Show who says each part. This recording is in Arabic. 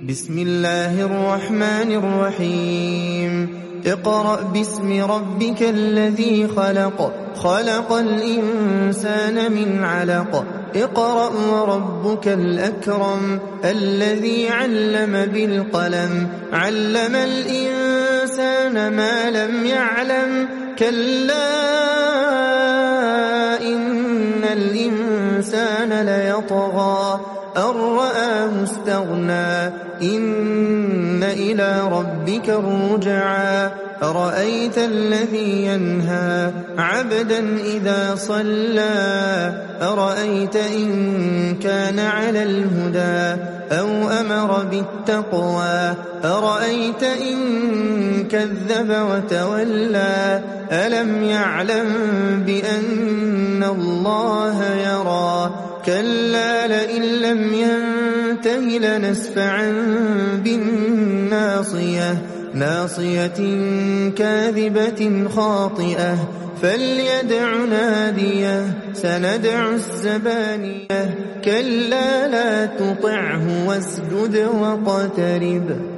Speaker 1: بسم الله الرحمن الرحيم اقرأ باسم ربك الذي خلق خلق الإنسان من علق اقرأ وربك الأكرم الذي علم بالقلم علم الإنسان ما لم يعلم كلا إن الإنسان ليطغى أن رآه استغنى إن إلى ربك الرجعى أرأيت الذي ينهى عبدا إذا صلى أرأيت إن كان على الهدى أو أمر بالتقوى أرأيت إن كذب وتولى ألم يعلم بأن الله يرى كلا لئن لم ينته لنسفعا بالناصية ناصية كاذبة خاطئة فليدع ناديه سندع الزبانية كلا لا تطعه واسجد واقترب